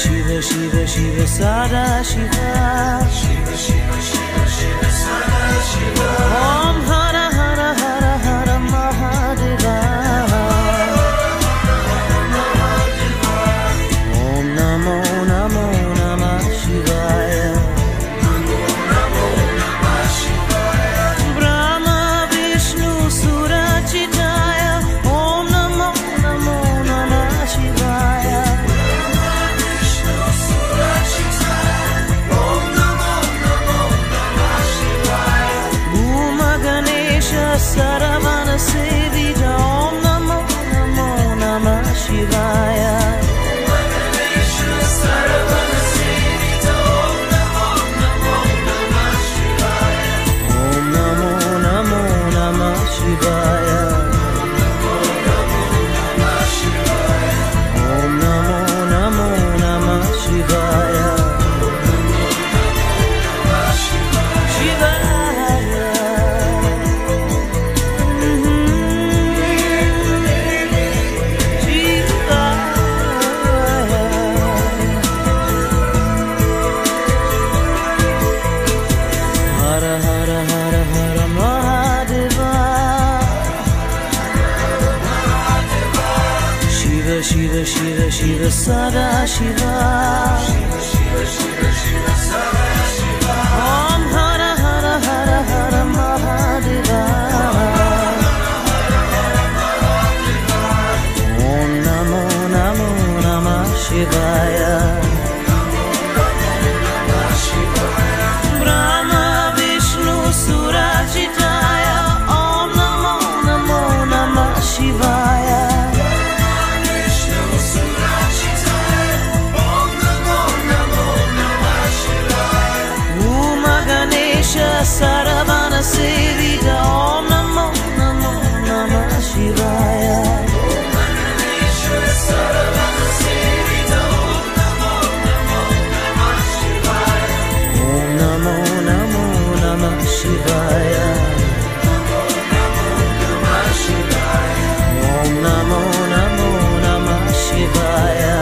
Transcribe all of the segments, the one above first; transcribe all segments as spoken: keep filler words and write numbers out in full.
Shiva Shiva Shiva Sada Shiva Shiva Shiva Shiva Shiva Sada Shiva Om Hara Hara Hara Hara Mahadeva Om Namo Namo Namah Shivaya Namo Namo Namah Shivaya Brahma Vishnu Surachitaya Om Namo Namo Namah Shivaya Saravana Sevita Om Namo Namo Namah Shivaya Saravana Sevita Om Namo Namo Namah Shivaya Om Namo Namo Namah Shivaya Om Namo Namo Namah Shivaya Shiva Shiva Shiva Sada Shiva Shiva Shiva Shiva Shiva Sada Shiva Om Hara Hara Hara Hara Mahadeva Om Namo Namo Namah Shivaya Brahma Vishnu Surachitaya Om Namo Namo Namah Shivaya Saravana Sevita Om Namo Namo Namah Shivaya Saravana Sevita Om Namo Namo Namah Shivaya Om Namo Namo Namah Shivaya Om Namo Namo Namah Shivaya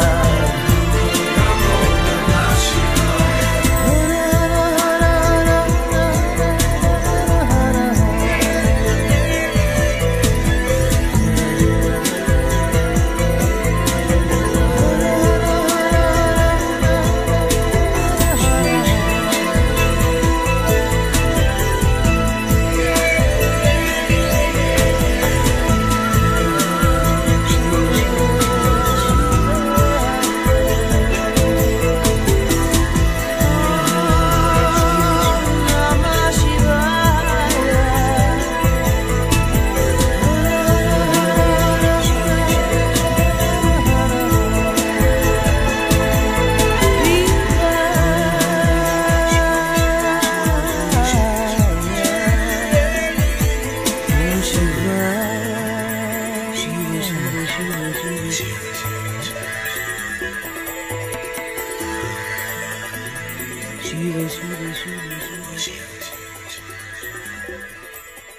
Shiva Shiva Shiva Shiva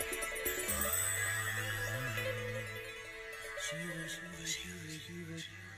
Shiva Shiva Shiva